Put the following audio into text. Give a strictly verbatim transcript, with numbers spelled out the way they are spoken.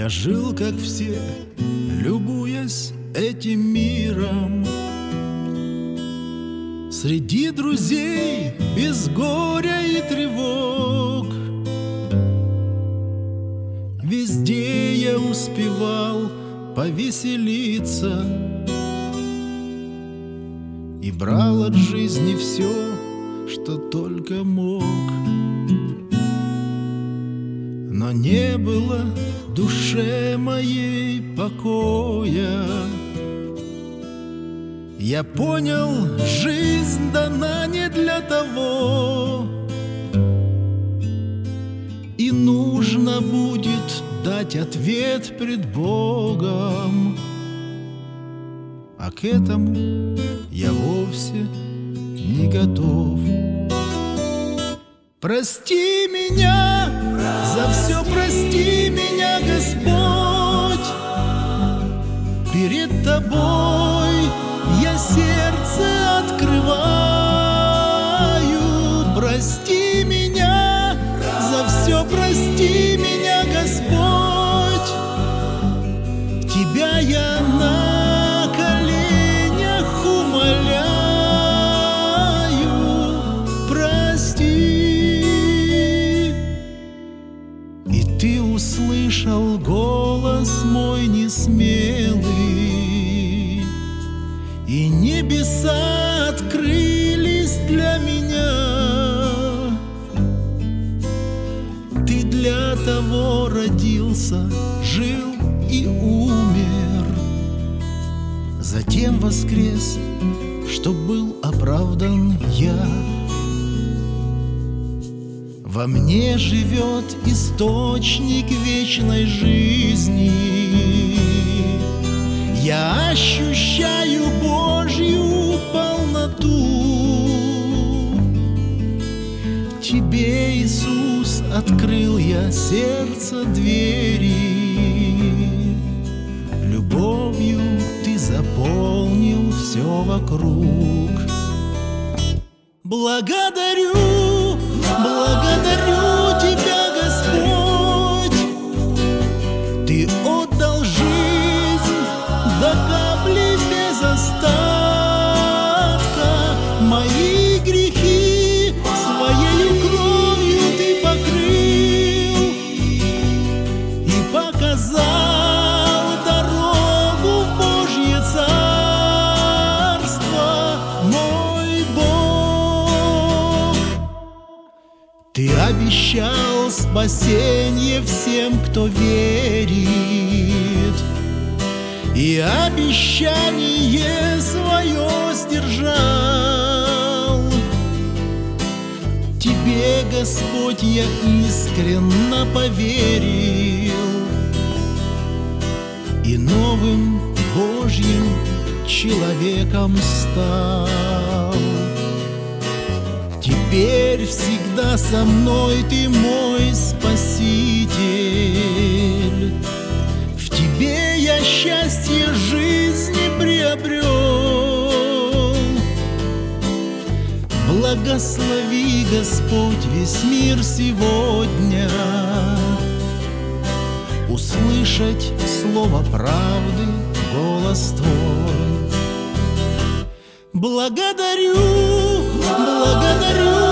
Я жил, как все, любуясь этим миром, среди друзей без горя и тревог. Везде я успевал повеселиться и брал от жизни все, что только мог. Но не было душе моей покоя. Я понял, жизнь дана не для того, и нужно будет дать ответ пред Богом. А к этому я вовсе не готов. Прости меня, за все прости меня, Господь. Перед Тобой я сердце открываю. Прости меня, за все прости меня, Господь. Тебя я на коленях умоляю. Прости. И Ты услышал голос мой несмелый, и небеса открылись для меня. Ты для того родился, жил и умер, затем воскрес, чтоб был оправдан я. Во мне живет источник вечной жизни. Я ощущаю Божью полноту. Тебе, Иисус, открыл я сердце двери. Любовью Ты заполнил все вокруг. Благодарю, благодарю Тебя, Господь. Ты отдал жизнь до капли без остатка. Мои грехи Своею кровью Ты покрыл и показал дорогу в Божье Царство, мой Бог. Ты обещал спасение всем, кто верит, и обещание свое сдержал. Тебе, Господь, я искренне поверил и новым Божьим человеком стал. Теперь всегда со мной Ты, мой Спаситель. В Тебе я счастье жизни приобрел. Благослови, Господь, весь мир сегодня услышать слово правды, голос Твой. Благодарю, благодарю